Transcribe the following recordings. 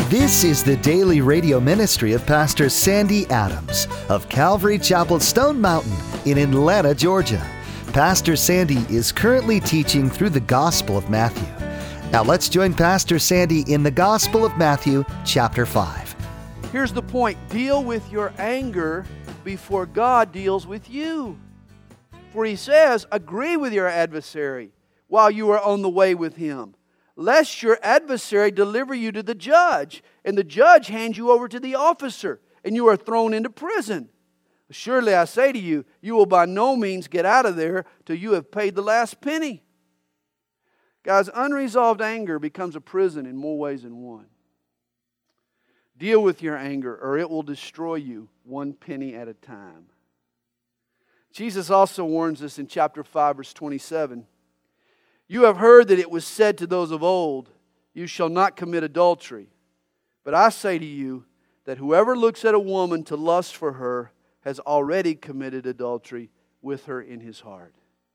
This is the daily radio ministry of Pastor Sandy Adams of Calvary Chapel Stone Mountain in Atlanta, Georgia. Pastor Sandy is currently teaching through the Gospel of Matthew. Now let's join Pastor Sandy in the Gospel of Matthew, chapter 5. Here's the point. Deal with your anger before God deals with you. For He says, agree with your adversary while you are on the way with him, lest your adversary deliver you to the judge, and the judge hands you over to the officer, and you are thrown into prison. Surely I say to you, you will by no means get out of there till you have paid the last penny. Guys, unresolved anger becomes a prison in more ways than one. Deal with your anger, or it will destroy you one penny at a time. Jesus also warns us in chapter 5, verse 27. You have heard that it was said to those of old, you shall not commit adultery. But I say to you that whoever looks at a woman to lust for her has already committed adultery with her in his heart.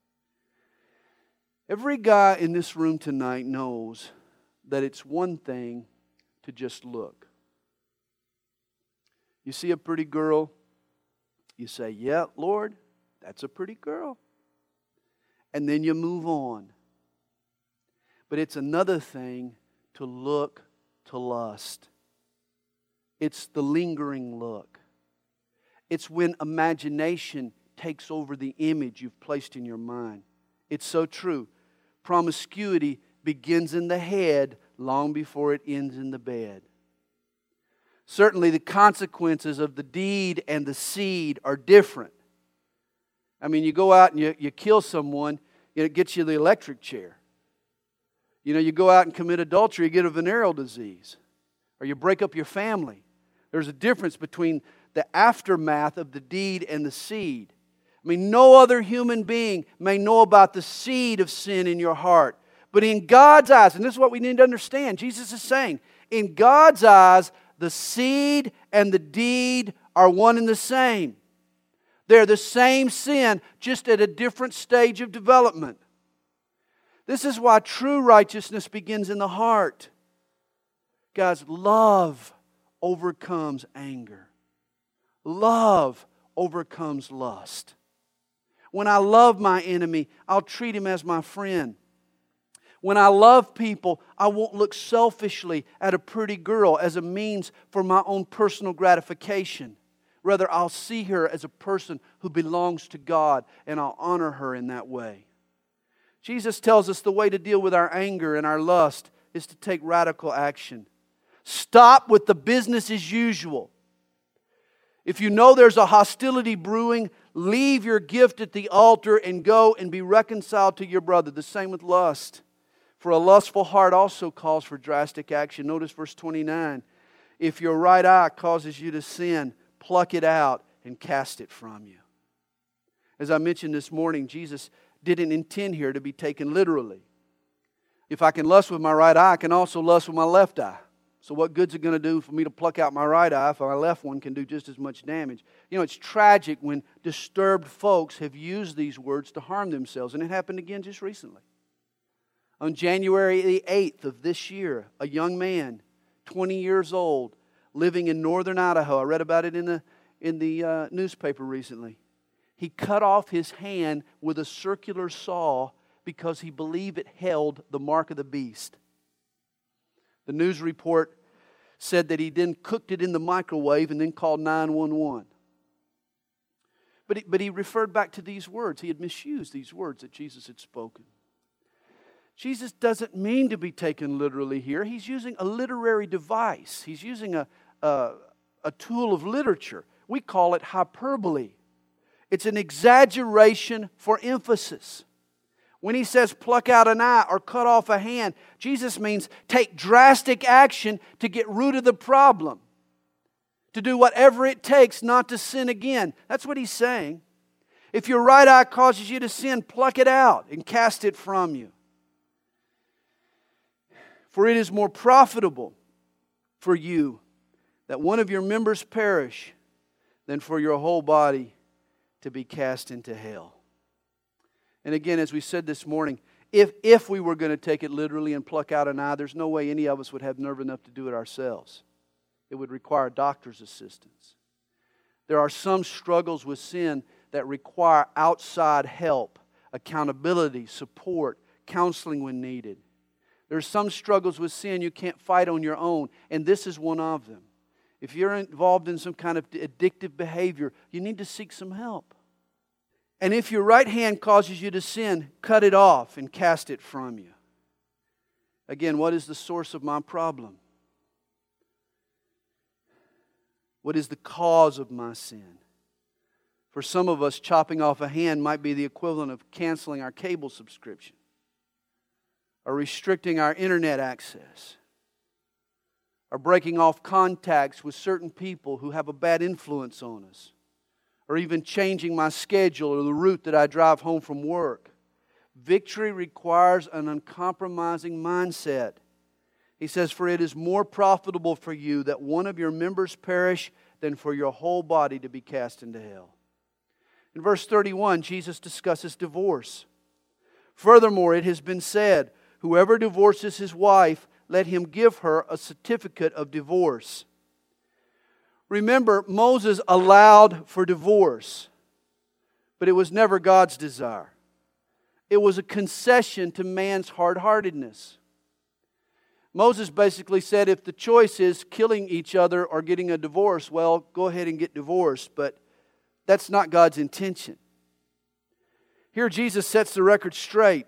Every guy in this room tonight knows that it's one thing to just look. You see a pretty girl, you say, yeah, Lord, that's a pretty girl. And then you move on. But it's another thing to look to lust. It's the lingering look. It's when imagination takes over the image you've placed in your mind. It's so true. Promiscuity begins in the head long before it ends in the bed. Certainly the consequences of the deed and the seed are different. I mean, you go out and you kill someone, it gets you the electric chair. You know, you go out and commit adultery, you get a venereal disease. Or you break up your family. There's a difference between the aftermath of the deed and the seed. I mean, no other human being may know about the seed of sin in your heart. But in God's eyes, and this is what we need to understand, Jesus is saying, in God's eyes, the seed and the deed are one and the same. They're the same sin, just at a different stage of development. This is why true righteousness begins in the heart. Guys, love overcomes anger. Love overcomes lust. When I love my enemy, I'll treat him as my friend. When I love people, I won't look selfishly at a pretty girl as a means for my own personal gratification. Rather, I'll see her as a person who belongs to God, and I'll honor her in that way. Jesus tells us the way to deal with our anger and our lust is to take radical action. Stop with the business as usual. If you know there's a hostility brewing, leave your gift at the altar and go and be reconciled to your brother. The same with lust. For a lustful heart also calls for drastic action. Notice verse 29. If your right eye causes you to sin, pluck it out and cast it from you. As I mentioned this morning, Jesus didn't intend here to be taken literally. If I can lust with my right eye, I can also lust with my left eye. So what good's it going to do for me to pluck out my right eye if my left one can do just as much damage? You know, it's tragic when disturbed folks have used these words to harm themselves. And it happened again just recently. On January the 8th of this year, a young man, 20 years old, living in northern Idaho. I read about it in the newspaper recently. He cut off his hand with a circular saw because he believed it held the mark of the beast. The news report said that he then cooked it in the microwave and then called 911. But he referred back to these words. He had misused these words that Jesus had spoken. Jesus doesn't mean to be taken literally here. He's using a literary device. He's using a tool of literature. We call it hyperbole. It's an exaggeration for emphasis. When he says pluck out an eye or cut off a hand, Jesus means take drastic action to get rid of the problem. To do whatever it takes not to sin again. That's what he's saying. If your right eye causes you to sin, pluck it out and cast it from you. For it is more profitable for you that one of your members perish than for your whole body to be cast into hell. And again, as we said this morning, If we were going to take it literally and pluck out an eye, there's no way any of us would have nerve enough to do it ourselves. It would require a doctor's assistance. There are some struggles with sin that require outside help, accountability, support, counseling when needed. There's some struggles with sin you can't fight on your own, and this is one of them. If you're involved in some kind of addictive behavior, you need to seek some help. And if your right hand causes you to sin, cut it off and cast it from you. Again, what is the source of my problem? What is the cause of my sin? For some of us, chopping off a hand might be the equivalent of canceling our cable subscription or restricting our internet access or breaking off contacts with certain people who have a bad influence on us, or even changing my schedule or the route that I drive home from work. Victory requires an uncompromising mindset. He says, "For it is more profitable for you that one of your members perish than for your whole body to be cast into hell." In verse 31, Jesus discusses divorce. "Furthermore, it has been said, whoever divorces his wife, let him give her a certificate of divorce." Remember, Moses allowed for divorce, but it was never God's desire. It was a concession to man's hard-heartedness. Moses basically said, if the choice is killing each other or getting a divorce, well, go ahead and get divorced, but that's not God's intention. Here Jesus sets the record straight.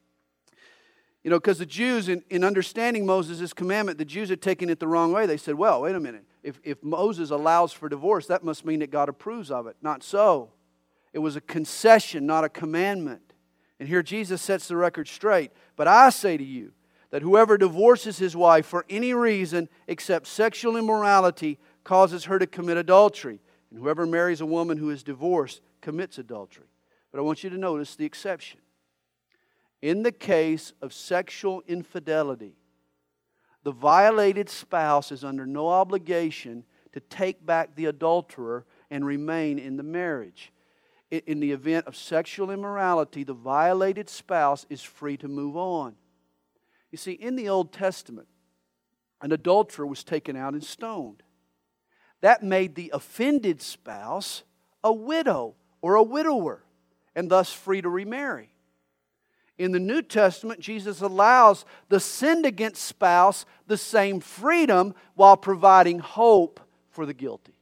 You know, because the Jews, in understanding Moses' commandment, the Jews had taken it the wrong way. They said, well, wait a minute. If Moses allows for divorce, that must mean that God approves of it. Not so. It was a concession, not a commandment. And here Jesus sets the record straight. "But I say to you that whoever divorces his wife for any reason except sexual immorality causes her to commit adultery. And whoever marries a woman who is divorced commits adultery." But I want you to notice the exception. In the case of sexual infidelity, the violated spouse is under no obligation to take back the adulterer and remain in the marriage. In the event of sexual immorality, the violated spouse is free to move on. You see, in the Old Testament, an adulterer was taken out and stoned. That made the offended spouse a widow or a widower, and thus free to remarry. In the New Testament, Jesus allows the sinned against spouse the same freedom while providing hope for the guilty.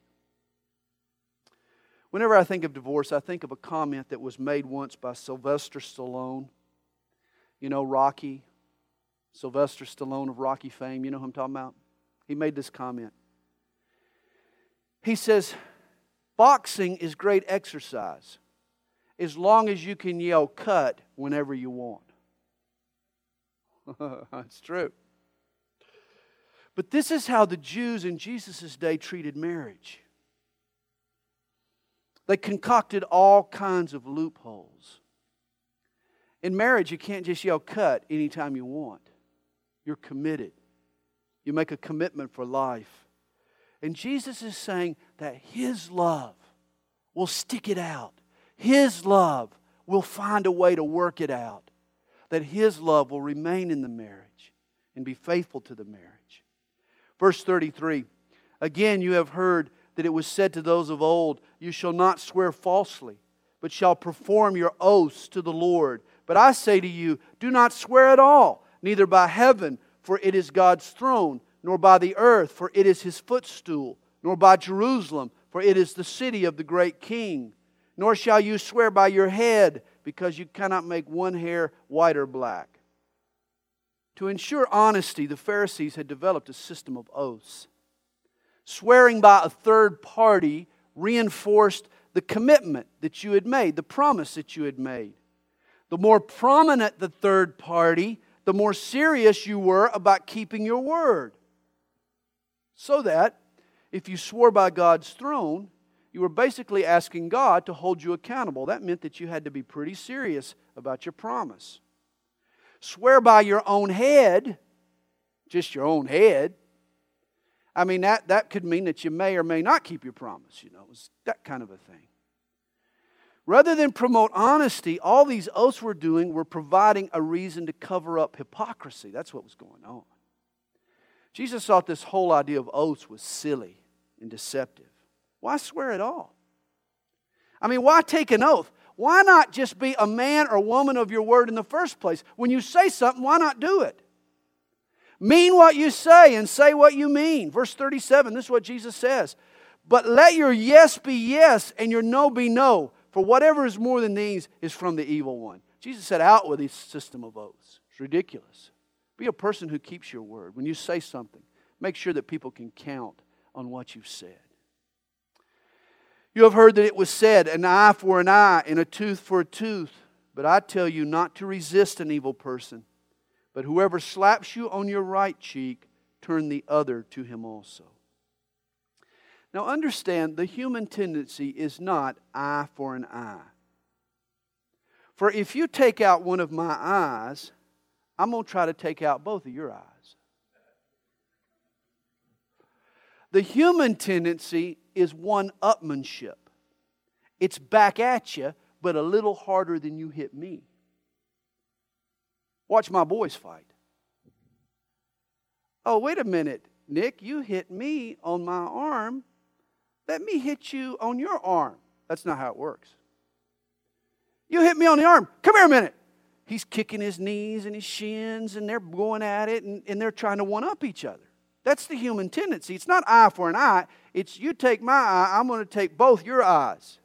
Whenever I think of divorce, I think of a comment that was made once by Sylvester Stallone. You know, Rocky. Sylvester Stallone of Rocky fame. You know who I'm talking about? He made this comment. He says, "Boxing is great exercise as long as you can yell 'cut' whenever you want." That's true. But this is how the Jews in Jesus' day treated marriage. They concocted all kinds of loopholes. In marriage, you can't just yell 'cut' anytime you want. You're committed. You make a commitment for life. And Jesus is saying that His love will stick it out. His love will find a way to work it out. That His love will remain in the marriage and be faithful to the marriage. Verse 33, "Again you have heard that it was said to those of old, 'You shall not swear falsely, but shall perform your oaths to the Lord.' But I say to you, do not swear at all, neither by heaven, for it is God's throne, nor by the earth, for it is His footstool, nor by Jerusalem, for it is the city of the great King. Nor shall you swear by your head, because you cannot make one hair white or black." To ensure honesty, the Pharisees had developed a system of oaths. Swearing by a third party reinforced the commitment that you had made, the promise that you had made. The more prominent the third party, the more serious you were about keeping your word. So that if you swore by God's throne, you were basically asking God to hold you accountable. That meant that you had to be pretty serious about your promise. Swear by your own head, just your own head. I mean, that could mean that you may or may not keep your promise. You know, it's that kind of a thing. Rather than promote honesty, all these oaths were doing were providing a reason to cover up hypocrisy. That's what was going on. Jesus thought this whole idea of oaths was silly and deceptive. Why swear at all? I mean, why take an oath? Why not just be a man or woman of your word in the first place? When you say something, why not do it? Mean what you say and say what you mean. Verse 37, this is what Jesus says. But let your yes be yes and your no be no. For whatever is more than these is from the evil one. Jesus said, out with this system of oaths. It's ridiculous. Be a person who keeps your word. When you say something, make sure that people can count on what you've said. You have heard that it was said, an eye for an eye and a tooth for a tooth. But I tell you not to resist an evil person. But whoever slaps you on your right cheek, turn the other to him also. Now understand, the human tendency is not eye for an eye. For if you take out one of my eyes, I'm going to try to take out both of your eyes. The human tendency is one-upmanship. It's back at you, but a little harder than you hit me. Watch my boys fight. Oh, wait a minute, Nick, you hit me on my arm. Let me hit you on your arm. That's not how it works. You hit me on the arm. Come here a minute. He's kicking his knees and his shins, and they're going at it, and they're trying to one-up each other. That's the human tendency. It's not eye for an eye. It's you take my eye, I'm going to take both your eyes.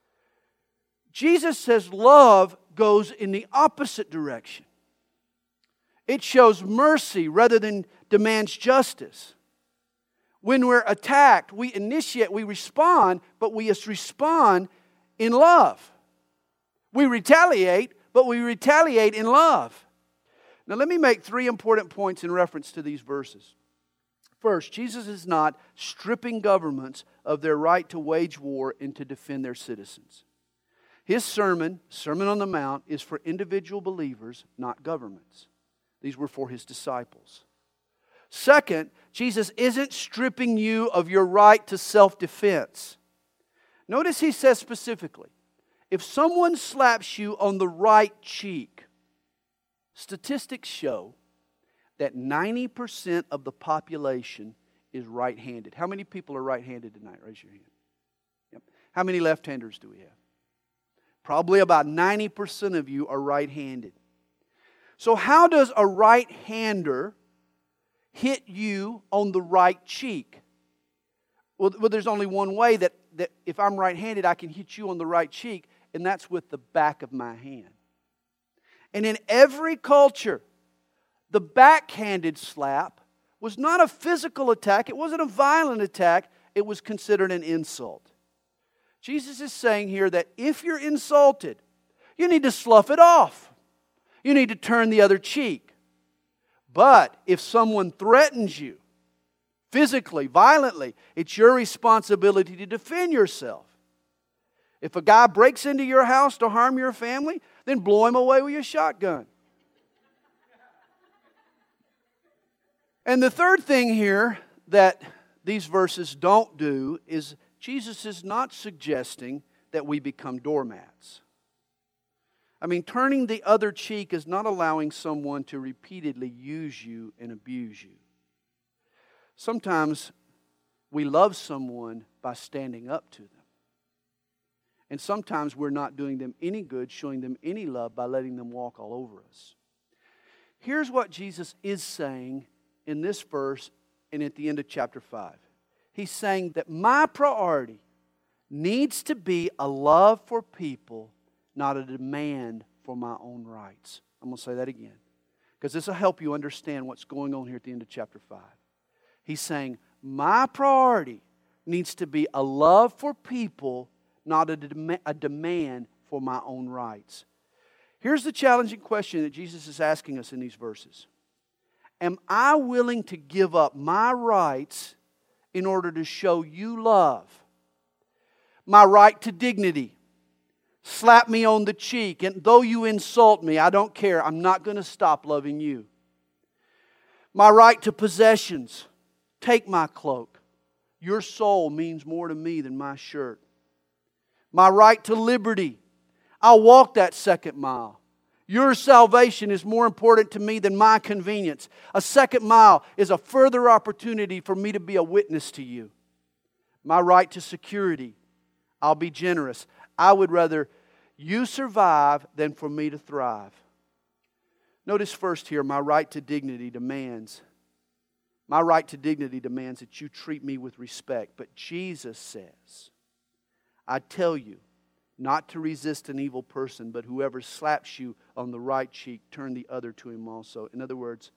Jesus says love goes in the opposite direction. It shows mercy rather than demands justice. When we're attacked, we initiate, we respond, but we just respond in love. We retaliate, but we retaliate in love. Now let me make 3 important points in reference to these verses. First, Jesus is not stripping governments of their right to wage war and to defend their citizens. His sermon, Sermon on the Mount, is for individual believers, not governments. These were for His disciples. Second, Jesus isn't stripping you of your right to self-defense. Notice He says specifically, if someone slaps you on the right cheek, statistics show that 90% of the population is right-handed. How many people are right-handed tonight? Raise your hand. Yep. How many left-handers do we have? Probably about 90% of you are right-handed. So how does a right-hander hit you on the right cheek? Well, there's only one way that if I'm right-handed, I can hit you on the right cheek, and that's with the back of my hand. And in every culture, the backhanded slap was not a physical attack. It wasn't a violent attack. It was considered an insult. Jesus is saying here that if you're insulted, you need to slough it off. You need to turn the other cheek. But if someone threatens you physically, violently, it's your responsibility to defend yourself. If a guy breaks into your house to harm your family, then blow him away with your shotgun. And the third thing here that these verses don't do is Jesus is not suggesting that we become doormats. I mean, turning the other cheek is not allowing someone to repeatedly use you and abuse you. Sometimes we love someone by standing up to them. And sometimes we're not doing them any good, showing them any love by letting them walk all over us. Here's what Jesus is saying in this verse and at the end of chapter 5. He's saying that my priority needs to be a love for people, not a demand for my own rights. I'm going to say that again, because this will help you understand what's going on here at the end of chapter 5. He's saying, my priority needs to be a love for people, not a demand for my own rights. Here's the challenging question that Jesus is asking us in these verses. Am I willing to give up my rights in order to show you love? My right to dignity. Slap me on the cheek, and though you insult me, I don't care. I'm not going to stop loving you. My right to possessions. Take my cloak. Your soul means more to me than my shirt. My right to liberty. I'll walk that second mile. Your salvation is more important to me than my convenience. A second mile is a further opportunity for me to be a witness to you. My right to security, I'll be generous. I would rather you survive than for me to thrive. Notice first here, my right to dignity demands that you treat me with respect. But Jesus says, I tell you, not to resist an evil person, but whoever slaps you on the right cheek, turn the other to him also. In other words,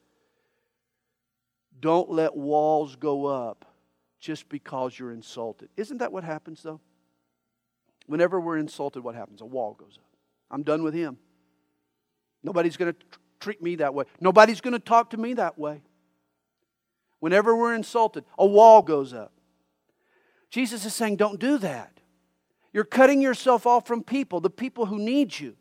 don't let walls go up just because you're insulted. Isn't that what happens, though? Whenever we're insulted, what happens? A wall goes up. I'm done with him. Nobody's going to treat me that way. Nobody's going to talk to me that way. Whenever we're insulted, a wall goes up. Jesus is saying, don't do that. You're cutting yourself off from people, the people who need you.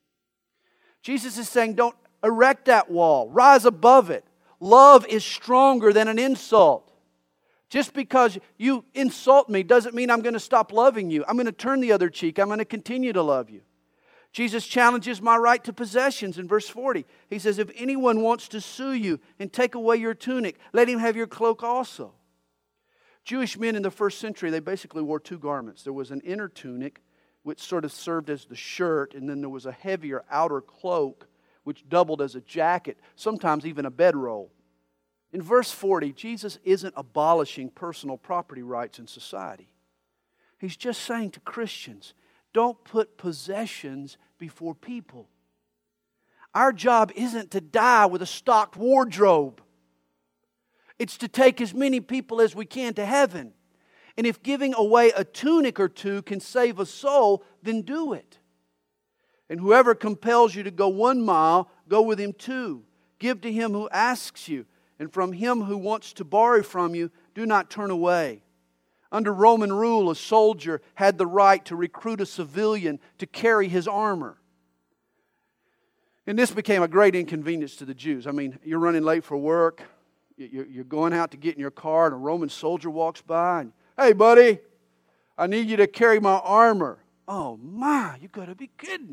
Jesus is saying, don't erect that wall. Rise above it. Love is stronger than an insult. Just because you insult me doesn't mean I'm going to stop loving you. I'm going to turn the other cheek. I'm going to continue to love you. Jesus challenges my right to possessions in verse 40. He says, if anyone wants to sue you and take away your tunic, let him have your cloak also. Jewish men in the first century, they basically wore two garments. There was an inner tunic, which sort of served as the shirt, and then there was a heavier outer cloak, which doubled as a jacket, sometimes even a bedroll. In verse 40, Jesus isn't abolishing personal property rights in society. He's just saying to Christians, don't put possessions before people. Our job isn't to die with a stocked wardrobe. It's to take as many people as we can to heaven. And if giving away a tunic or two can save a soul, then do it. And whoever compels you to go 1 mile, go with him 2. Give to him who asks you, and from him who wants to borrow from you, do not turn away. Under Roman rule, a soldier had the right to recruit a civilian to carry his armor. And this became a great inconvenience to the Jews. I mean, you're running late for work. You're going out to get in your car, and a Roman soldier walks by. And, hey, buddy, I need you to carry my armor. Oh, my, you got to be kidding.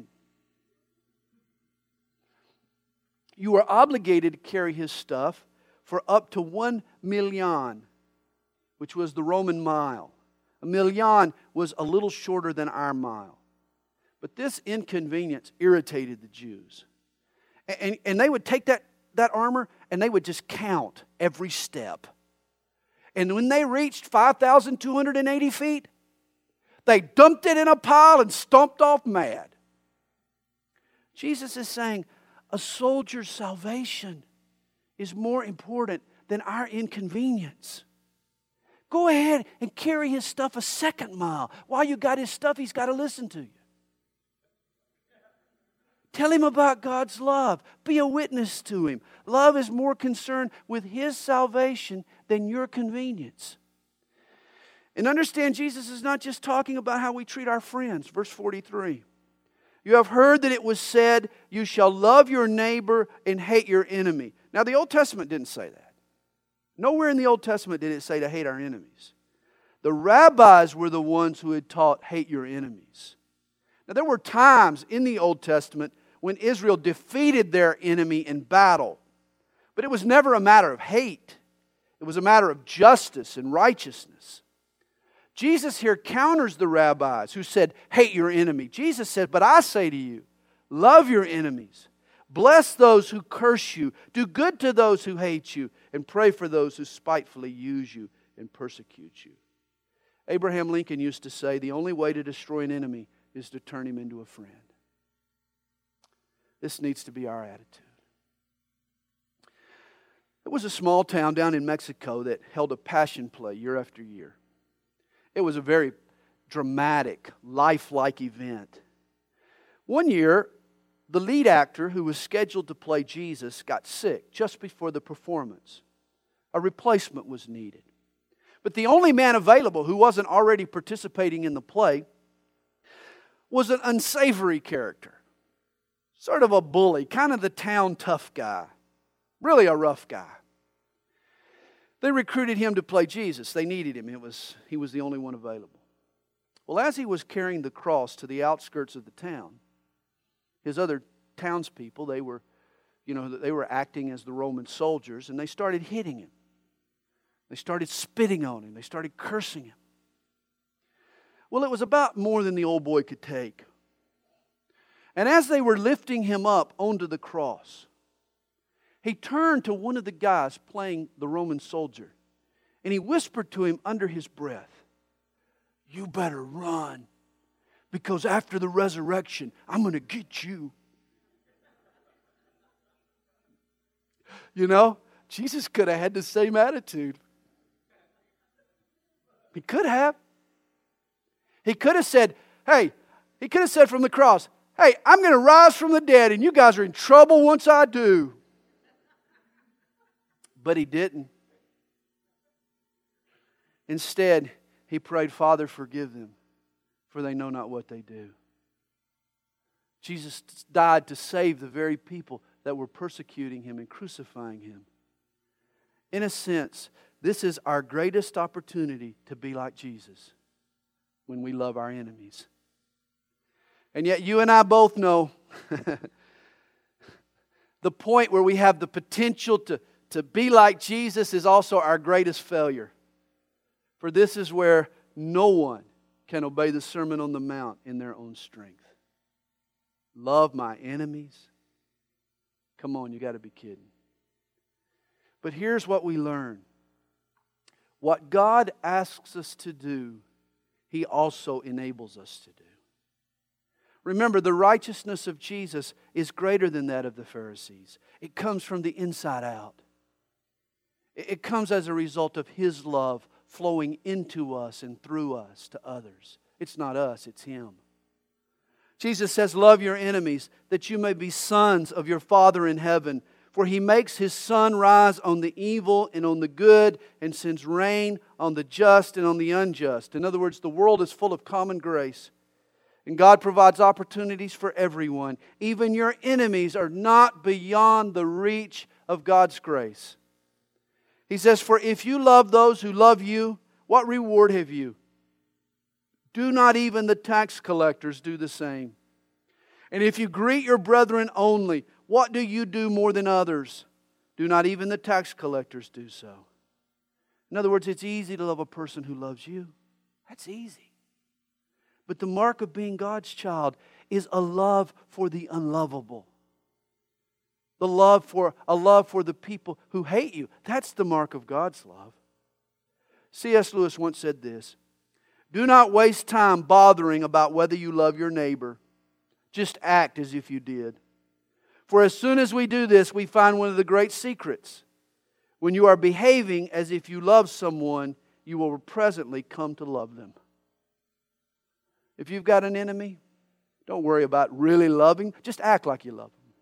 You are obligated to carry his stuff for up to 1 million, which was the Roman mile. A million was a little shorter than our mile. But this inconvenience irritated the Jews. And they would take that armor and they would just count every step. And when they reached 5,280 feet, they dumped it in a pile and stomped off mad. Jesus is saying a soldier's salvation is more important than our inconvenience. Go ahead and carry his stuff a 2nd mile. While you got his stuff, he's got to listen to you. Tell him about God's love. Be a witness to him. Love is more concerned with his salvation than your convenience. And understand, Jesus is not just talking about how we treat our friends. Verse 43. You have heard that it was said, you shall love your neighbor and hate your enemy. Now, the Old Testament didn't say that. Nowhere in the Old Testament did it say to hate our enemies. The rabbis were the ones who had taught, hate your enemies. Now, there were times in the Old Testament when Israel defeated their enemy in battle. But it was never a matter of hate. It was a matter of justice and righteousness. Jesus here counters the rabbis who said, hate your enemy. Jesus said, but I say to you, love your enemies. Bless those who curse you. Do good to those who hate you. And pray for those who spitefully use you and persecute you. Abraham Lincoln used to say, the only way to destroy an enemy is to turn him into a friend. This needs to be our attitude. It was a small town down in Mexico that held a passion play year after year. It was a very dramatic, lifelike event. One year, the lead actor who was scheduled to play Jesus got sick just before the performance. A replacement was needed. But the only man available who wasn't already participating in the play was an unsavory character. Sort of a bully, kind of the town tough guy. Really a rough guy. They recruited him to play Jesus. They needed him. He was the only one available. Well, as he was carrying the cross to the outskirts of the town, his other townspeople, they were acting as the Roman soldiers, and they started hitting him. They started spitting on him. They started cursing him. Well, it was about more than the old boy could take. And as they were lifting him up onto the cross, he turned to one of the guys playing the Roman soldier, and he whispered to him under his breath, "You better run, because after the resurrection, I'm going to get you." You know, Jesus could have had the same attitude. He could have. He could have said, from the cross, "Hey, I'm going to rise from the dead, and you guys are in trouble once I do." But he didn't. Instead, he prayed, "Father, forgive them, for they know not what they do." Jesus died to save the very people that were persecuting him and crucifying him. In a sense, this is our greatest opportunity to be like Jesus when we love our enemies. And yet you and I both know the point where we have the potential to be like Jesus is also our greatest failure. For this is where no one can obey the Sermon on the Mount in their own strength. Love my enemies? Come on, you got to be kidding. But here's what we learn. What God asks us to do, He also enables us to do. Remember, the righteousness of Jesus is greater than that of the Pharisees. It comes from the inside out. It comes as a result of His love flowing into us and through us to others. It's not us, it's Him. Jesus says, "Love your enemies, that you may be sons of your Father in heaven. For He makes His sun rise on the evil and on the good, and sends rain on the just and on the unjust." In other words, the world is full of common grace. And God provides opportunities for everyone. Even your enemies are not beyond the reach of God's grace. He says, "For if you love those who love you, what reward have you? Do not even the tax collectors do the same? And if you greet your brethren only, what do you do more than others? Do not even the tax collectors do so?" In other words, it's easy to love a person who loves you. That's easy. But the mark of being God's child is a love for the unlovable. A love for the people who hate you. That's the mark of God's love. C.S. Lewis once said this: "Do not waste time bothering about whether you love your neighbor. Just act as if you did. For as soon as we do this, we find one of the great secrets. When you are behaving as if you love someone, you will presently come to love them." If you've got an enemy, don't worry about really loving. Just act like you love them.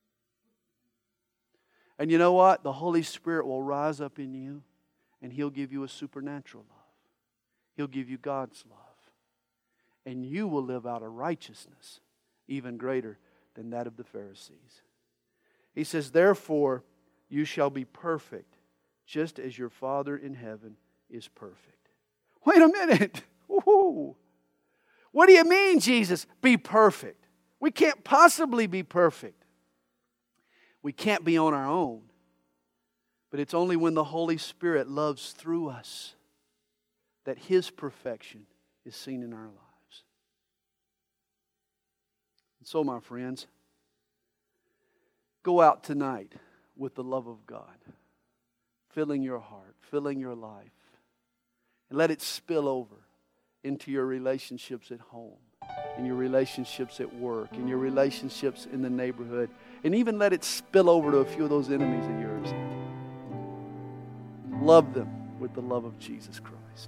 And you know what? The Holy Spirit will rise up in you, and He'll give you a supernatural love. He'll give you God's love. And you will live out a righteousness even greater than that of the Pharisees. He says, "Therefore, you shall be perfect, just as your Father in heaven is perfect." Wait a minute. Woo-hoo. What do you mean, Jesus? Be perfect. We can't possibly be perfect. We can't be on our own. But it's only when the Holy Spirit loves through us that His perfection is seen in our lives. And so, my friends, go out tonight with the love of God, filling your heart, filling your life, and let it spill over into your relationships at home, in your relationships at work, in your relationships in the neighborhood, and even let it spill over to a few of those enemies of yours. Love them with the love of Jesus Christ.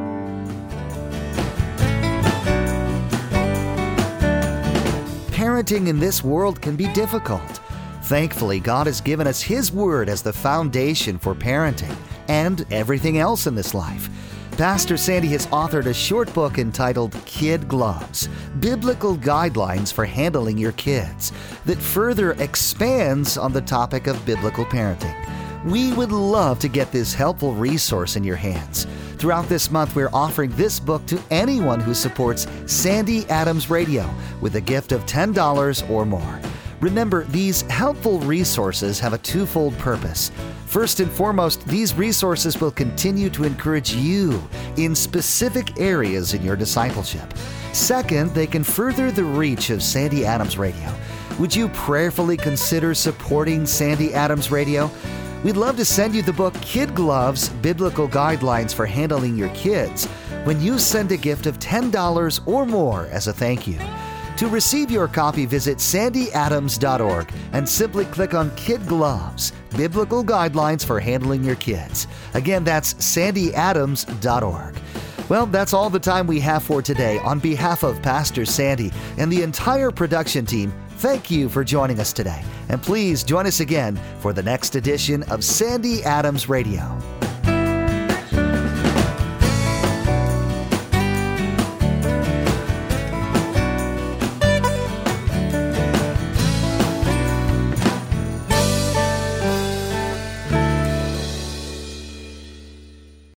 Parenting in this world can be difficult. Thankfully, God has given us His Word as the foundation for parenting and everything else in this life. Pastor Sandy has authored a short book entitled Kid Gloves, Biblical Guidelines for Handling Your Kids, that further expands on the topic of biblical parenting. We would love to get this helpful resource in your hands. Throughout this month, we're offering this book to anyone who supports Sandy Adams Radio with a gift of $10 or more. Remember, these helpful resources have a twofold purpose. First and foremost, these resources will continue to encourage you in specific areas in your discipleship. Second, they can further the reach of Sandy Adams Radio. Would you prayerfully consider supporting Sandy Adams Radio? We'd love to send you the book Kid Gloves, Biblical Guidelines for Handling Your Kids when you send a gift of $10 or more as a thank you. To receive your copy, visit sandyadams.org and simply click on Kid Gloves, Biblical Guidelines for Handling Your Kids. Again, that's sandyadams.org. Well, that's all the time we have for today. On behalf of Pastor Sandy and the entire production team, thank you for joining us today. And please join us again for the next edition of Sandy Adams Radio.